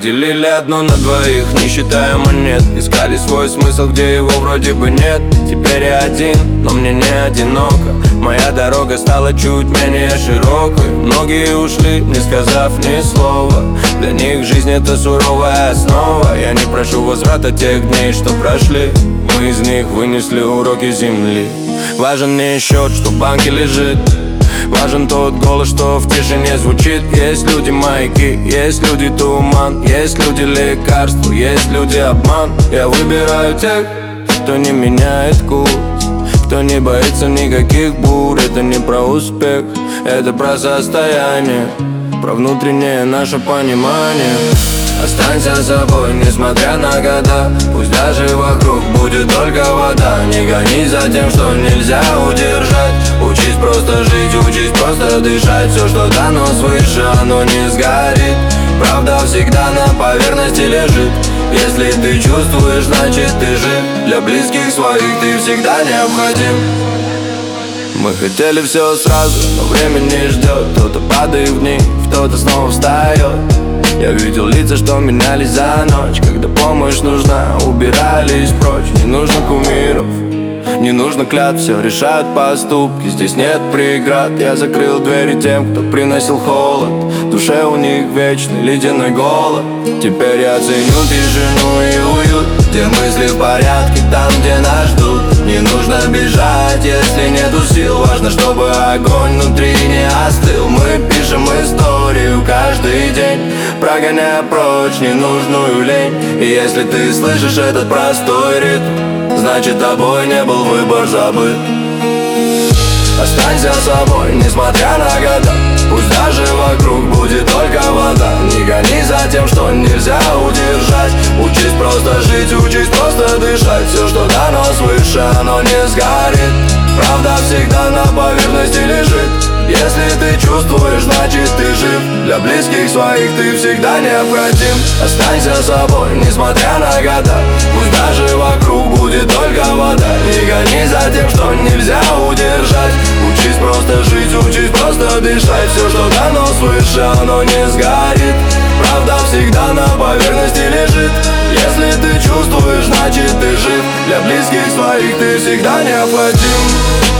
делили одно на двоих, не считая монет. Искали свой смысл, где его вроде бы нет. Теперь я один, но мне не одиноко. Моя дорога стала чуть менее широкой. Многие ушли, не сказав ни слова. Для них жизнь это суровая основа. Я не прошу возврата тех дней, что прошли. Мы из них вынесли уроки земли. Важен не счет, что в банке лежит. Важен тот голос, что в тишине звучит. Есть люди маяки, есть люди туман, есть люди лекарства, есть люди обман. Я выбираю тех, кто не меняет курс, кто не боится никаких бурь. Это не про успех, это про состояние, про внутреннее наше понимание. Останься собой, несмотря на года. Пусть даже вокруг будет только вода. Не гони за тем, что нельзя удержать. Учись просто жить, учись просто дышать. Все, что дано свыше, оно не сгорит. Правда всегда на поверхности лежит. Если ты чувствуешь, значит ты жив. Для близких своих ты всегда необходим. Мы хотели все сразу, но время не ждет. Кто-то падает вниз, кто-то снова встает. Я видел лица, что менялись за ночь. Когда помощь нужна, убирались прочь. Не нужно кумиров, не нужно клятв, все решают поступки. Здесь нет преград. Я закрыл двери тем, кто приносил холод. В душе у них вечный ледяной голод. Теперь я ценю тишину и уют, где мысли в порядке, там, где нас ждут. Не нужно бежать, если нету сил. Важно, чтобы огонь внутри не остыл. Мы пишем историю каждый день, прогоняя прочь ненужную лень. И если ты слышишь этот простой ритм, значит тобой не был выбор забыт. Останься собой, несмотря на года. Пусть даже вокруг будет только вода. Не гони за тем, что нельзя удержать. Учись просто жить, учись просто дышать. Все, что дано свыше, оно не сгорит. Правда всегда на поверхности лежит. Если ты чувствуешь, значит ты жив. Для близких своих ты всегда необходим. Останься собой, несмотря на года. Пусть даже вокруг будет только вода. Не гони за тем, что нельзя удержать. Учись просто жить, учись просто дышать. Все, что дано свыше, оно не сгорит. Правда всегда на поверхности лежит. Если ты чувствуешь, значит ты жив. Для близких своих ты всегда необходим.